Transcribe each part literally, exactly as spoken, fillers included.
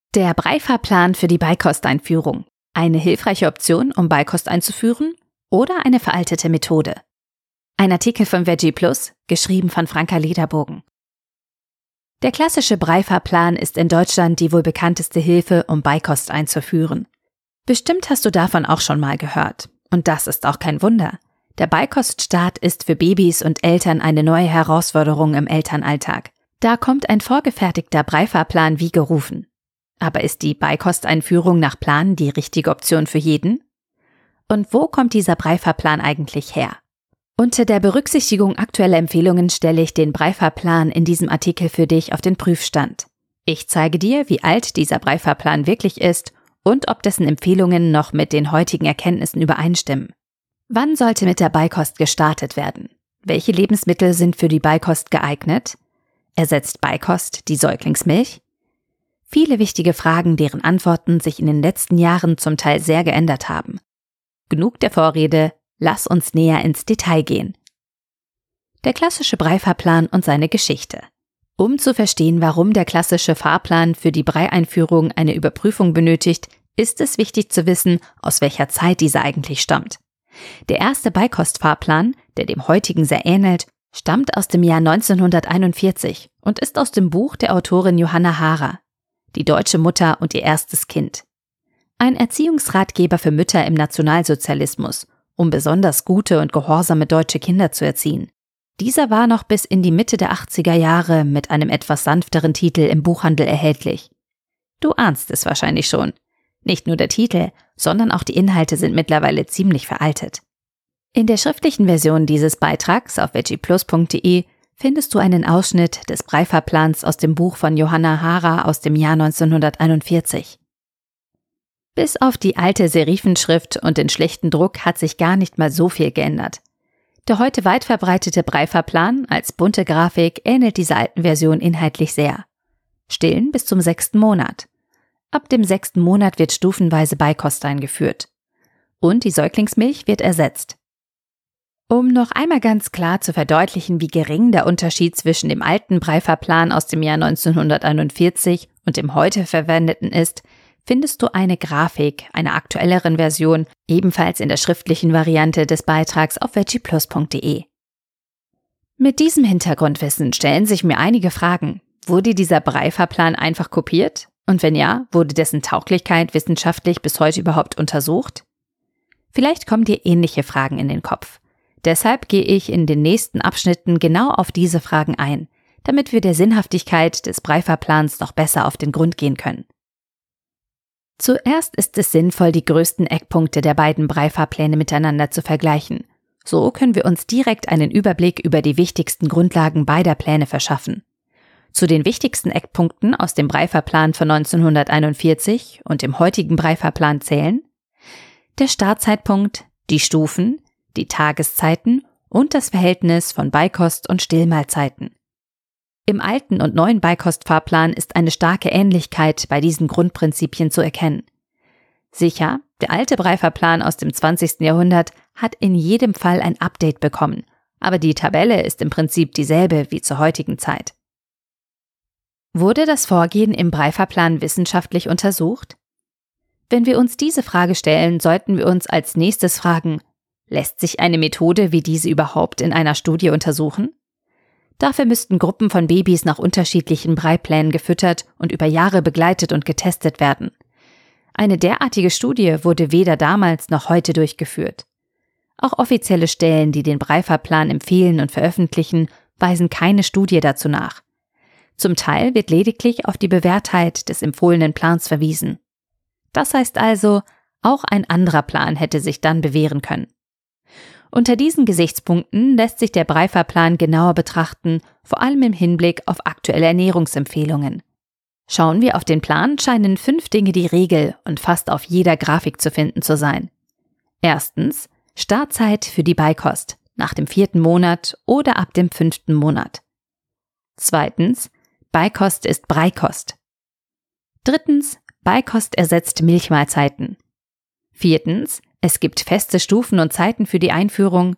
Der Breifahrplan für die Beikosteinführung. Eine hilfreiche Option, um Beikost einzuführen, oder eine veraltete Methode? Ein Artikel von Veggie Plus, geschrieben von Franka Lederbogen. Der klassische Breifahrplan ist in Deutschland die wohl bekannteste Hilfe, um Beikost einzuführen. Bestimmt hast du davon auch schon mal gehört. Und das ist auch kein Wunder. Der Beikoststart ist für Babys und Eltern eine neue Herausforderung im Elternalltag. Da kommt ein vorgefertigter Breifahrplan wie gerufen. Aber ist die Beikosteinführung nach Plan die richtige Option für jeden? Und wo kommt dieser Breifahrplan eigentlich her? Unter der Berücksichtigung aktueller Empfehlungen stelle ich den Breifahrplan in diesem Artikel für dich auf den Prüfstand. Ich zeige dir, wie alt dieser Breifahrplan wirklich ist und ob dessen Empfehlungen noch mit den heutigen Erkenntnissen übereinstimmen. Wann sollte mit der Beikost gestartet werden? Welche Lebensmittel sind für die Beikost geeignet? Ersetzt Beikost die Säuglingsmilch? Viele wichtige Fragen, deren Antworten sich in den letzten Jahren zum Teil sehr geändert haben. Genug der Vorrede, lass uns näher ins Detail gehen. Der klassische Breifahrplan und seine Geschichte. Um zu verstehen, warum der klassische Fahrplan für die Breieinführung eine Überprüfung benötigt, ist es wichtig zu wissen, aus welcher Zeit dieser eigentlich stammt. Der erste Beikostfahrplan, der dem heutigen sehr ähnelt, stammt aus dem Jahr neunzehnhunderteinundvierzig und ist aus dem Buch der Autorin Johanna Haarer. Die deutsche Mutter und ihr erstes Kind. Ein Erziehungsratgeber für Mütter im Nationalsozialismus, um besonders gute und gehorsame deutsche Kinder zu erziehen. Dieser war noch bis in die Mitte der achtziger Jahre mit einem etwas sanfteren Titel im Buchhandel erhältlich. Du ahnst es wahrscheinlich schon. Nicht nur der Titel, sondern auch die Inhalte sind mittlerweile ziemlich veraltet. In der schriftlichen Version dieses Beitrags auf veggieplus punkt de findest du einen Ausschnitt des Breifahrplans aus dem Buch von Johanna Haarer aus dem Jahr neunzehnhunderteinundvierzig. Bis auf die alte Serifenschrift und den schlechten Druck hat sich gar nicht mal so viel geändert. Der heute weit verbreitete Breifahrplan als bunte Grafik ähnelt dieser alten Version inhaltlich sehr. Stillen bis zum sechsten Monat. Ab dem sechsten Monat wird stufenweise Beikost eingeführt. Und die Säuglingsmilch wird ersetzt. Um noch einmal ganz klar zu verdeutlichen, wie gering der Unterschied zwischen dem alten Breifahrplan aus dem Jahr neunzehnhunderteinundvierzig und dem heute verwendeten ist, findest du eine Grafik einer aktuelleren Version, ebenfalls in der schriftlichen Variante des Beitrags auf veggieplus punkt de. Mit diesem Hintergrundwissen stellen sich mir einige Fragen. Wurde dieser Breifahrplan einfach kopiert? Und wenn ja, wurde dessen Tauglichkeit wissenschaftlich bis heute überhaupt untersucht? Vielleicht kommen dir ähnliche Fragen in den Kopf. Deshalb gehe ich in den nächsten Abschnitten genau auf diese Fragen ein, damit wir der Sinnhaftigkeit des Breifahrplans noch besser auf den Grund gehen können. Zuerst ist es sinnvoll, die größten Eckpunkte der beiden Breifahrpläne miteinander zu vergleichen. So können wir uns direkt einen Überblick über die wichtigsten Grundlagen beider Pläne verschaffen. Zu den wichtigsten Eckpunkten aus dem Breifahrplan von neunzehnhunderteinundvierzig und dem heutigen Breifahrplan zählen der Startzeitpunkt, die Stufen, die Tageszeiten und das Verhältnis von Beikost und Stillmahlzeiten. Im alten und neuen Beikostfahrplan ist eine starke Ähnlichkeit bei diesen Grundprinzipien zu erkennen. Sicher, der alte Breifahrplan aus dem zwanzigsten Jahrhundert hat in jedem Fall ein Update bekommen, aber die Tabelle ist im Prinzip dieselbe wie zur heutigen Zeit. Wurde das Vorgehen im Breifahrplan wissenschaftlich untersucht? Wenn wir uns diese Frage stellen, sollten wir uns als nächstes fragen: Lässt sich eine Methode wie diese überhaupt in einer Studie untersuchen? Dafür müssten Gruppen von Babys nach unterschiedlichen Breiplänen gefüttert und über Jahre begleitet und getestet werden. Eine derartige Studie wurde weder damals noch heute durchgeführt. Auch offizielle Stellen, die den Breifahrplan empfehlen und veröffentlichen, weisen keine Studie dazu nach. Zum Teil wird lediglich auf die Bewährtheit des empfohlenen Plans verwiesen. Das heißt also, auch ein anderer Plan hätte sich dann bewähren können. Unter diesen Gesichtspunkten lässt sich der Breifahrplan genauer betrachten, vor allem im Hinblick auf aktuelle Ernährungsempfehlungen. Schauen wir auf den Plan, scheinen fünf Dinge die Regel und fast auf jeder Grafik zu finden zu sein. Erstens, Startzeit für die Beikost, nach dem vierten Monat oder ab dem fünften Monat. Zweitens, Beikost ist Breikost. Drittens, Beikost ersetzt Milchmahlzeiten. Viertens, es gibt feste Stufen und Zeiten für die Einführung.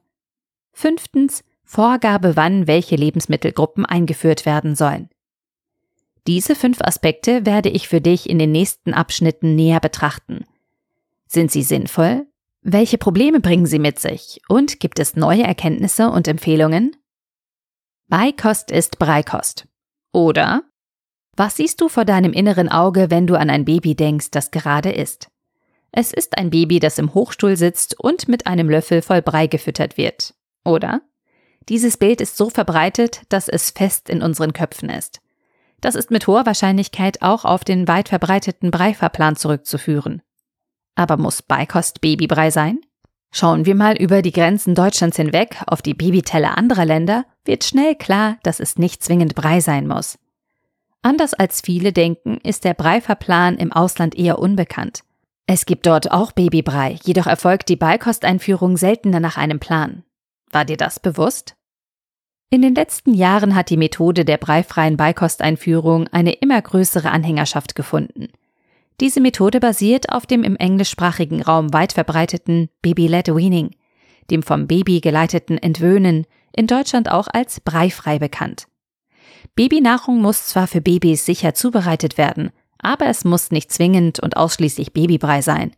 Fünftens, Vorgabe, wann welche Lebensmittelgruppen eingeführt werden sollen. Diese fünf Aspekte werde ich für dich in den nächsten Abschnitten näher betrachten. Sind sie sinnvoll? Welche Probleme bringen sie mit sich? Und gibt es neue Erkenntnisse und Empfehlungen? Beikost ist Breikost. Oder: Was siehst du vor deinem inneren Auge, wenn du an ein Baby denkst, das gerade isst? Es ist ein Baby, das im Hochstuhl sitzt und mit einem Löffel voll Brei gefüttert wird. Oder: Dieses Bild ist so verbreitet, dass es fest in unseren Köpfen ist. Das ist mit hoher Wahrscheinlichkeit auch auf den weit verbreiteten Breifahrplan zurückzuführen. Aber muss Beikost Babybrei sein? Schauen wir mal über die Grenzen Deutschlands hinweg auf die Babyteller anderer Länder, wird schnell klar, dass es nicht zwingend Brei sein muss. Anders als viele denken, ist der Breifahrplan im Ausland eher unbekannt. Es gibt dort auch Babybrei, jedoch erfolgt die Beikosteinführung seltener nach einem Plan. War dir das bewusst? In den letzten Jahren hat die Methode der breifreien Beikosteinführung eine immer größere Anhängerschaft gefunden. Diese Methode basiert auf dem im englischsprachigen Raum weit verbreiteten Baby-led Weaning, dem vom Baby geleiteten Entwöhnen, in Deutschland auch als breifrei bekannt. Babynahrung muss zwar für Babys sicher zubereitet werden, aber es muss nicht zwingend und ausschließlich Babybrei sein.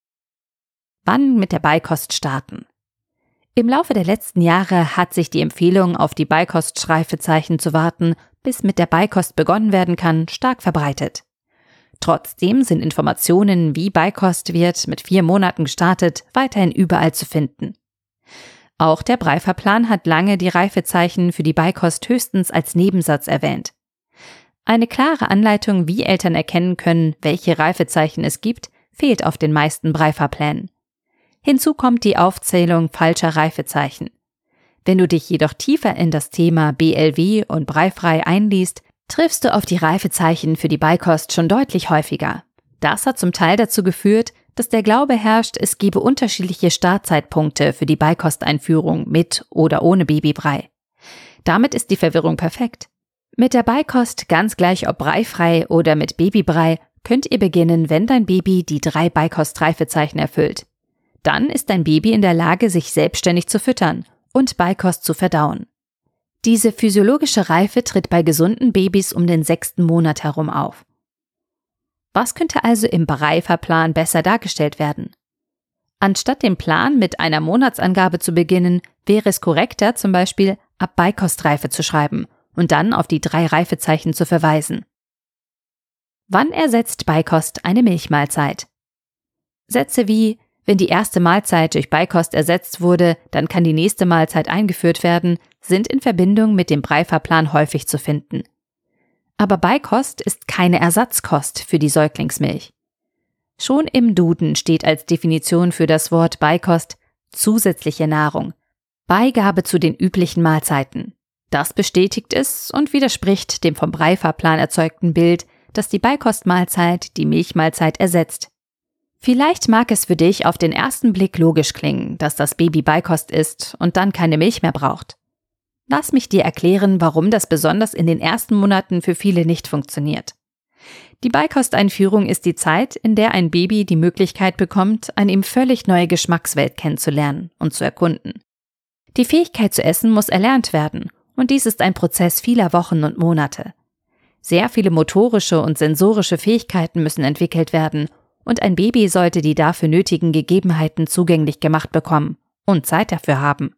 Wann mit der Beikost starten? Im Laufe der letzten Jahre hat sich die Empfehlung, auf die Beikost-Reifezeichen zu warten, bis mit der Beikost begonnen werden kann, stark verbreitet. Trotzdem sind Informationen, wie Beikost wird mit vier Monaten gestartet, weiterhin überall zu finden. Auch der Breifahrplan hat lange die Reifezeichen für die Beikost höchstens als Nebensatz erwähnt. Eine klare Anleitung, wie Eltern erkennen können, welche Reifezeichen es gibt, fehlt auf den meisten Breifahrplänen. Hinzu kommt die Aufzählung falscher Reifezeichen. Wenn du dich jedoch tiefer in das Thema B L W und breifrei einliest, triffst du auf die Reifezeichen für die Beikost schon deutlich häufiger. Das hat zum Teil dazu geführt, dass der Glaube herrscht, es gebe unterschiedliche Startzeitpunkte für die Beikosteinführung mit oder ohne Babybrei. Damit ist die Verwirrung perfekt. Mit der Beikost, ganz gleich ob breifrei oder mit Babybrei, könnt ihr beginnen, wenn dein Baby die drei Beikost-Reifezeichen erfüllt. Dann ist dein Baby in der Lage, sich selbstständig zu füttern und Beikost zu verdauen. Diese physiologische Reife tritt bei gesunden Babys um den sechsten Monat herum auf. Was könnte also im Breifahrplan besser dargestellt werden? Anstatt den Plan mit einer Monatsangabe zu beginnen, wäre es korrekter, zum Beispiel ab Beikostreife zu schreiben und dann auf die drei Reifezeichen zu verweisen. Wann ersetzt Beikost eine Milchmahlzeit? Sätze wie: Wenn die erste Mahlzeit durch Beikost ersetzt wurde, dann kann die nächste Mahlzeit eingeführt werden, sind in Verbindung mit dem Breifahrplan häufig zu finden. Aber Beikost ist keine Ersatzkost für die Säuglingsmilch. Schon im Duden steht als Definition für das Wort Beikost zusätzliche Nahrung, Beigabe zu den üblichen Mahlzeiten. Das bestätigt es und widerspricht dem vom Breifahrplan erzeugten Bild, dass die Beikostmahlzeit die Milchmahlzeit ersetzt. Vielleicht mag es für dich auf den ersten Blick logisch klingen, dass das Baby Beikost isst und dann keine Milch mehr braucht. Lass mich dir erklären, warum das besonders in den ersten Monaten für viele nicht funktioniert. Die Beikosteinführung ist die Zeit, in der ein Baby die Möglichkeit bekommt, eine ihm völlig neue Geschmackswelt kennenzulernen und zu erkunden. Die Fähigkeit zu essen muss erlernt werden, und dies ist ein Prozess vieler Wochen und Monate. Sehr viele motorische und sensorische Fähigkeiten müssen entwickelt werden, und ein Baby sollte die dafür nötigen Gegebenheiten zugänglich gemacht bekommen und Zeit dafür haben.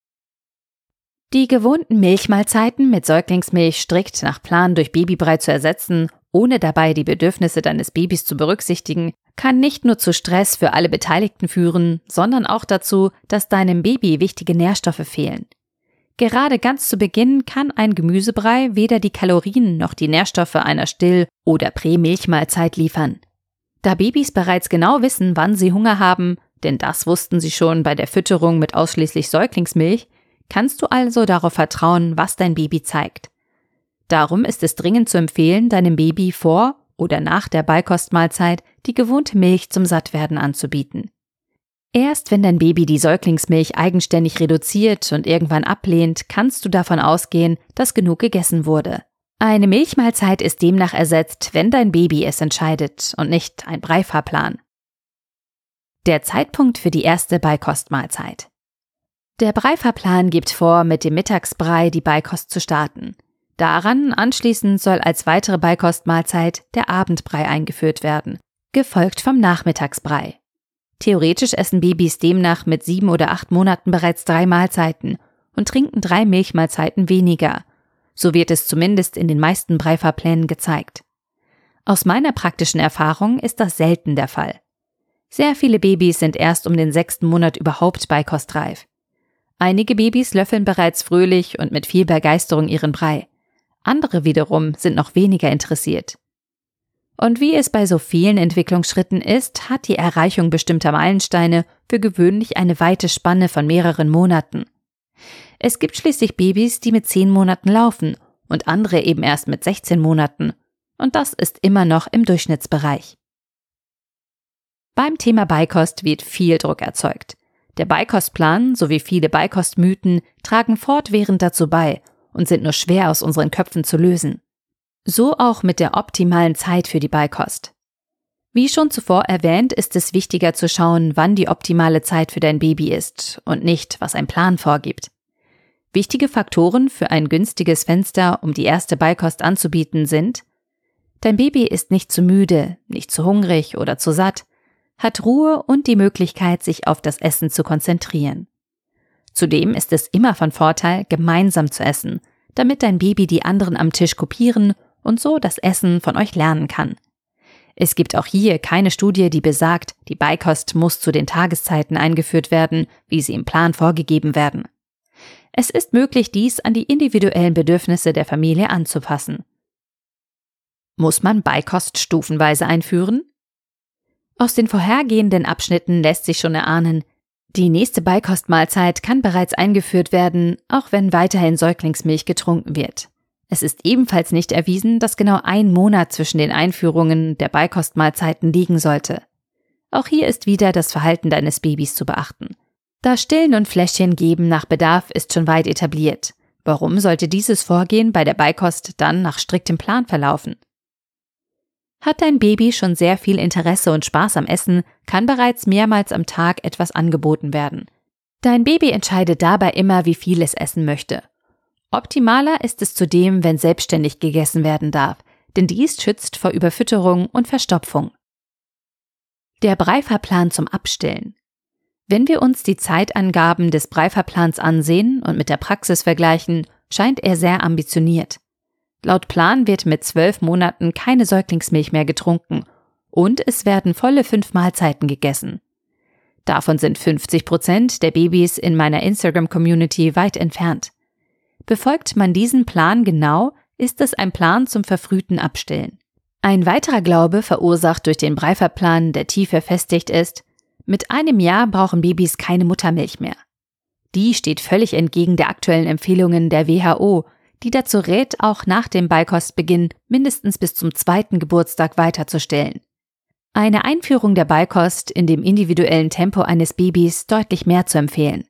Die gewohnten Milchmahlzeiten mit Säuglingsmilch strikt nach Plan durch Babybrei zu ersetzen, ohne dabei die Bedürfnisse deines Babys zu berücksichtigen, kann nicht nur zu Stress für alle Beteiligten führen, sondern auch dazu, dass deinem Baby wichtige Nährstoffe fehlen. Gerade ganz zu Beginn kann ein Gemüsebrei weder die Kalorien noch die Nährstoffe einer Still- oder Prä-Milchmahlzeit liefern. Da Babys bereits genau wissen, wann sie Hunger haben, denn das wussten sie schon bei der Fütterung mit ausschließlich Säuglingsmilch, kannst du also darauf vertrauen, was dein Baby zeigt. Darum ist es dringend zu empfehlen, deinem Baby vor oder nach der Beikostmahlzeit die gewohnte Milch zum Sattwerden anzubieten. Erst wenn dein Baby die Säuglingsmilch eigenständig reduziert und irgendwann ablehnt, kannst du davon ausgehen, dass genug gegessen wurde. Eine Milchmahlzeit ist demnach ersetzt, wenn dein Baby es entscheidet und nicht ein Breifahrplan. Der Zeitpunkt für die erste Beikostmahlzeit. Der Breifahrplan gibt vor, mit dem Mittagsbrei die Beikost zu starten. Daran anschließend soll als weitere Beikostmahlzeit der Abendbrei eingeführt werden, gefolgt vom Nachmittagsbrei. Theoretisch essen Babys demnach mit sieben oder acht Monaten bereits drei Mahlzeiten und trinken drei Milchmahlzeiten weniger. So wird es zumindest in den meisten Breifahrplänen gezeigt. Aus meiner praktischen Erfahrung ist das selten der Fall. Sehr viele Babys sind erst um den sechsten Monat überhaupt beikostreif. Einige Babys löffeln bereits fröhlich und mit viel Begeisterung ihren Brei. Andere wiederum sind noch weniger interessiert. Und wie es bei so vielen Entwicklungsschritten ist, hat die Erreichung bestimmter Meilensteine für gewöhnlich eine weite Spanne von mehreren Monaten. Es gibt schließlich Babys, die mit zehn Monaten laufen und andere eben erst mit sechzehn Monaten. Und das ist immer noch im Durchschnittsbereich. Beim Thema Beikost wird viel Druck erzeugt. Der Beikostplan sowie viele Beikostmythen tragen fortwährend dazu bei und sind nur schwer aus unseren Köpfen zu lösen. So auch mit der optimalen Zeit für die Beikost. Wie schon zuvor erwähnt, ist es wichtiger zu schauen, wann die optimale Zeit für dein Baby ist und nicht, was ein Plan vorgibt. Wichtige Faktoren für ein günstiges Fenster, um die erste Beikost anzubieten, sind: Dein Baby ist nicht zu müde, nicht zu hungrig oder zu satt, hat Ruhe und die Möglichkeit, sich auf das Essen zu konzentrieren. Zudem ist es immer von Vorteil, gemeinsam zu essen, damit dein Baby die anderen am Tisch kopieren und so das Essen von euch lernen kann. Es gibt auch hier keine Studie, die besagt, die Beikost muss zu den Tageszeiten eingeführt werden, wie sie im Plan vorgegeben werden. Es ist möglich, dies an die individuellen Bedürfnisse der Familie anzupassen. Muss man Beikost stufenweise einführen? Aus den vorhergehenden Abschnitten lässt sich schon erahnen, die nächste Beikostmahlzeit kann bereits eingeführt werden, auch wenn weiterhin Säuglingsmilch getrunken wird. Es ist ebenfalls nicht erwiesen, dass genau ein Monat zwischen den Einführungen der Beikostmahlzeiten liegen sollte. Auch hier ist wieder das Verhalten deines Babys zu beachten. Das Stillen und Fläschchen geben nach Bedarf ist schon weit etabliert. Warum sollte dieses Vorgehen bei der Beikost dann nach striktem Plan verlaufen? Hat dein Baby schon sehr viel Interesse und Spaß am Essen, kann bereits mehrmals am Tag etwas angeboten werden. Dein Baby entscheidet dabei immer, wie viel es essen möchte. Optimaler ist es zudem, wenn selbstständig gegessen werden darf, denn dies schützt vor Überfütterung und Verstopfung. Der Breifahrplan zum Abstillen. Wenn wir uns die Zeitangaben des Breifahrplans ansehen und mit der Praxis vergleichen, scheint er sehr ambitioniert. Laut Plan wird mit zwölf Monaten keine Säuglingsmilch mehr getrunken und es werden volle fünf Mahlzeiten gegessen. Davon sind fünfzig Prozent der Babys in meiner Instagram-Community weit entfernt. Befolgt man diesen Plan genau, ist es ein Plan zum verfrühten Abstillen. Ein weiterer Glaube, verursacht durch den Breifahrplan, der tief verfestigt ist: Mit einem Jahr brauchen Babys keine Muttermilch mehr. Die steht völlig entgegen der aktuellen Empfehlungen der W H O, die dazu rät, auch nach dem Beikostbeginn mindestens bis zum zweiten Geburtstag weiterzustillen. Eine Einführung der Beikost in dem individuellen Tempo eines Babys deutlich mehr zu empfehlen.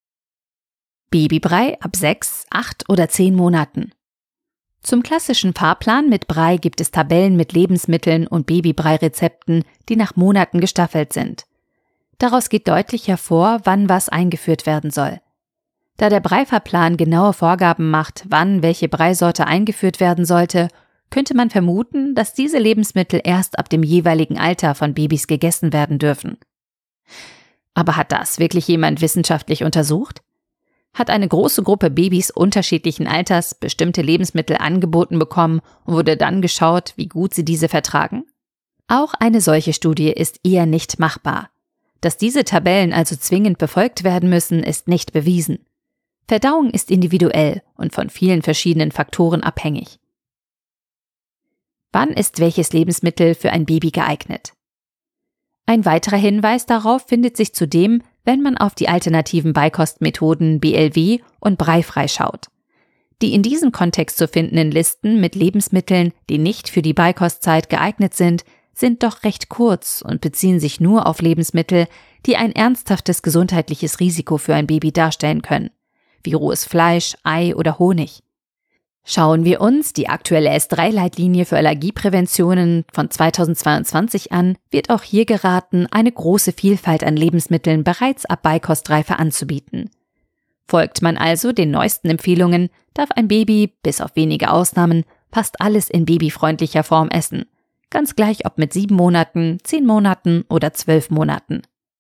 Babybrei ab sechs, acht oder zehn Monaten. Zum klassischen Fahrplan mit Brei gibt es Tabellen mit Lebensmitteln und Babybrei-Rezepten, die nach Monaten gestaffelt sind. Daraus geht deutlich hervor, wann was eingeführt werden soll. Da der Breifahrplan genaue Vorgaben macht, wann welche Breisorte eingeführt werden sollte, könnte man vermuten, dass diese Lebensmittel erst ab dem jeweiligen Alter von Babys gegessen werden dürfen. Aber hat das wirklich jemand wissenschaftlich untersucht? Hat eine große Gruppe Babys unterschiedlichen Alters bestimmte Lebensmittel angeboten bekommen und wurde dann geschaut, wie gut sie diese vertragen? Auch eine solche Studie ist eher nicht machbar. Dass diese Tabellen also zwingend befolgt werden müssen, ist nicht bewiesen. Verdauung ist individuell und von vielen verschiedenen Faktoren abhängig. Wann ist welches Lebensmittel für ein Baby geeignet? Ein weiterer Hinweis darauf findet sich zudem, wenn man auf die alternativen Beikostmethoden B L W und Breifrei schaut. Die in diesem Kontext zu findenden Listen mit Lebensmitteln, die nicht für die Beikostzeit geeignet sind, sind doch recht kurz und beziehen sich nur auf Lebensmittel, die ein ernsthaftes gesundheitliches Risiko für ein Baby darstellen können, wie rohes Fleisch, Ei oder Honig. Schauen wir uns die aktuelle S drei Leitlinie für Allergiepräventionen von zweitausendzweiundzwanzig an, wird auch hier geraten, eine große Vielfalt an Lebensmitteln bereits ab Beikostreife anzubieten. Folgt man also den neuesten Empfehlungen, darf ein Baby, bis auf wenige Ausnahmen, fast alles in babyfreundlicher Form essen. Ganz gleich ob mit sieben Monaten, zehn Monaten oder zwölf Monaten.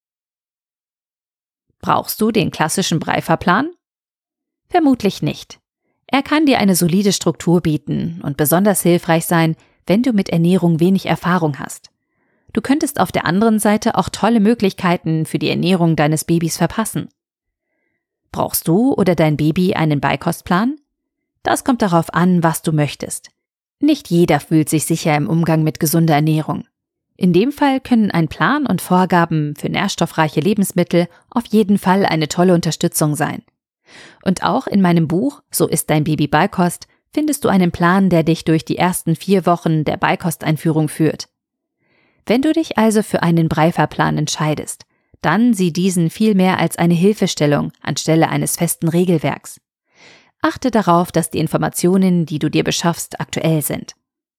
Brauchst du den klassischen Breifahrplan? Vermutlich nicht. Er kann dir eine solide Struktur bieten und besonders hilfreich sein, wenn du mit Ernährung wenig Erfahrung hast. Du könntest auf der anderen Seite auch tolle Möglichkeiten für die Ernährung deines Babys verpassen. Brauchst du oder dein Baby einen Beikostplan? Das kommt darauf an, was du möchtest. Nicht jeder fühlt sich sicher im Umgang mit gesunder Ernährung. In dem Fall können ein Plan und Vorgaben für nährstoffreiche Lebensmittel auf jeden Fall eine tolle Unterstützung sein. Und auch in meinem Buch »So isst dein Baby Beikost« findest du einen Plan, der dich durch die ersten vier Wochen der Beikosteinführung führt. Wenn du dich also für einen Breifahrplan entscheidest, dann sieh diesen viel mehr als eine Hilfestellung anstelle eines festen Regelwerks. Achte darauf, dass die Informationen, die du dir beschaffst, aktuell sind.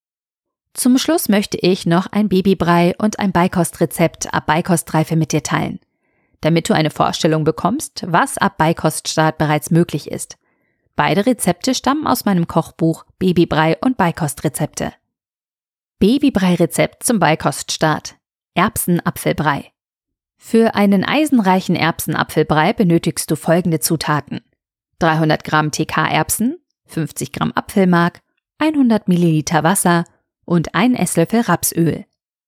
Zum Schluss möchte ich noch ein Babybrei und ein Beikostrezept ab Beikostreife mit dir teilen, damit du eine Vorstellung bekommst, was ab Beikoststart bereits möglich ist. Beide Rezepte stammen aus meinem Kochbuch Babybrei und Beikostrezepte. Babybrei-Rezept zum Beikoststart. Erbsen-Apfelbrei. Für einen eisenreichen Erbsen-Apfelbrei benötigst du folgende Zutaten: dreihundert Gramm T K-Erbsen, fünfzig Gramm Apfelmark, hundert Milliliter Wasser und ein Esslöffel Rapsöl.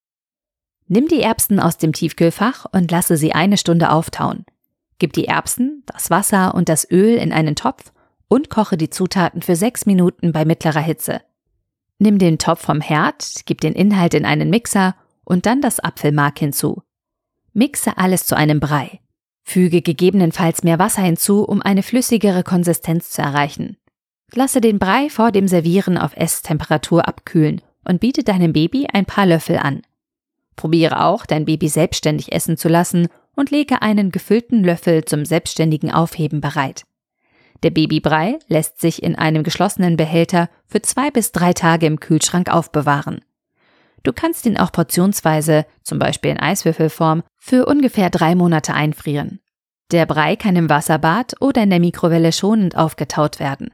Nimm die Erbsen aus dem Tiefkühlfach und lasse sie eine Stunde auftauen. Gib die Erbsen, das Wasser und das Öl in einen Topf und koche die Zutaten für sechs Minuten bei mittlerer Hitze. Nimm den Topf vom Herd, gib den Inhalt in einen Mixer und dann das Apfelmark hinzu. Mixe alles zu einem Brei. Füge gegebenenfalls mehr Wasser hinzu, um eine flüssigere Konsistenz zu erreichen. Lasse den Brei vor dem Servieren auf Esstemperatur abkühlen und biete deinem Baby ein paar Löffel an. Probiere auch, dein Baby selbstständig essen zu lassen und lege einen gefüllten Löffel zum selbstständigen Aufheben bereit. Der Babybrei lässt sich in einem geschlossenen Behälter für zwei bis drei Tage im Kühlschrank aufbewahren. Du kannst ihn auch portionsweise, zum Beispiel in Eiswürfelform, für ungefähr drei Monate einfrieren. Der Brei kann im Wasserbad oder in der Mikrowelle schonend aufgetaut werden.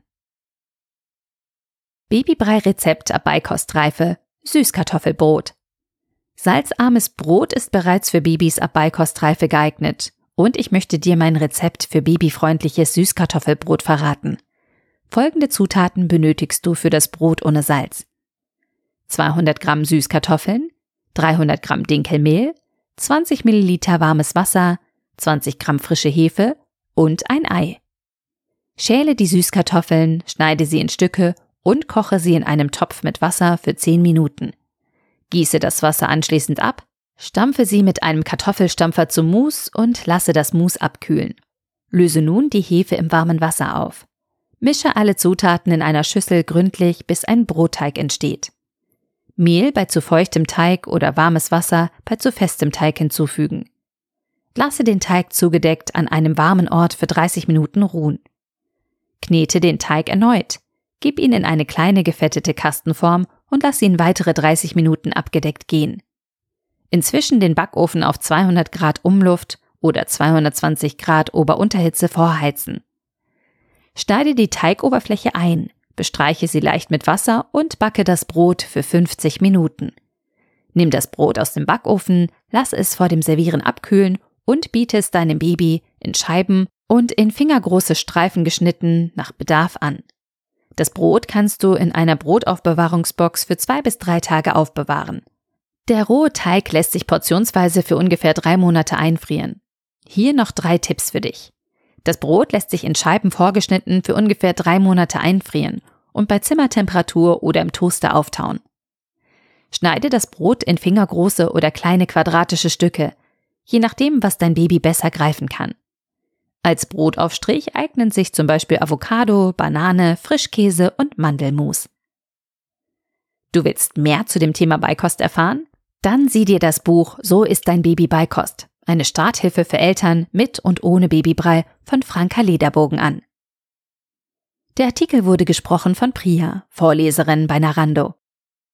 Babybrei-Rezept ab Beikostreife: Süßkartoffelbrot. Salzarmes Brot ist bereits für Babys ab Beikostreife geeignet und ich möchte dir mein Rezept für babyfreundliches Süßkartoffelbrot verraten. Folgende Zutaten benötigst du für das Brot ohne Salz: zweihundert Gramm Süßkartoffeln, dreihundert Gramm Dinkelmehl, zwanzig Milliliter warmes Wasser, zwanzig Gramm frische Hefe und ein Ei. Schäle die Süßkartoffeln, schneide sie in Stücke und koche sie in einem Topf mit Wasser für zehn Minuten. Gieße das Wasser anschließend ab, stampfe sie mit einem Kartoffelstampfer zu Mousse und lasse das Mousse abkühlen. Löse nun die Hefe im warmen Wasser auf. Mische alle Zutaten in einer Schüssel gründlich, bis ein Brotteig entsteht. Mehl bei zu feuchtem Teig oder warmes Wasser bei zu festem Teig hinzufügen. Lasse den Teig zugedeckt an einem warmen Ort für dreißig Minuten ruhen. Knete den Teig erneut. Gib ihn in eine kleine gefettete Kastenform und lass ihn weitere dreißig Minuten abgedeckt gehen. Inzwischen den Backofen auf zweihundert Grad Umluft oder zweihundertzwanzig Grad Ober-Unterhitze vorheizen. Schneide die Teigoberfläche ein, bestreiche sie leicht mit Wasser und backe das Brot für fünfzig Minuten. Nimm das Brot aus dem Backofen, lass es vor dem Servieren abkühlen und biete es deinem Baby in Scheiben und in fingergroße Streifen geschnitten nach Bedarf an. Das Brot kannst du in einer Brotaufbewahrungsbox für zwei bis drei Tage aufbewahren. Der rohe Teig lässt sich portionsweise für ungefähr drei Monate einfrieren. Hier noch drei Tipps für dich. Das Brot lässt sich in Scheiben vorgeschnitten für ungefähr drei Monate einfrieren und bei Zimmertemperatur oder im Toaster auftauen. Schneide das Brot in fingergroße oder kleine quadratische Stücke, je nachdem, was dein Baby besser greifen kann. Als Brotaufstrich eignen sich zum Beispiel Avocado, Banane, Frischkäse und Mandelmus. Du willst mehr zu dem Thema Beikost erfahren? Dann sieh dir das Buch »So isst dein Baby Beikost«, eine Starthilfe für Eltern mit und ohne Babybrei von Franka Lederbogen an. Der Artikel wurde gesprochen von Priya, Vorleserin bei Narando.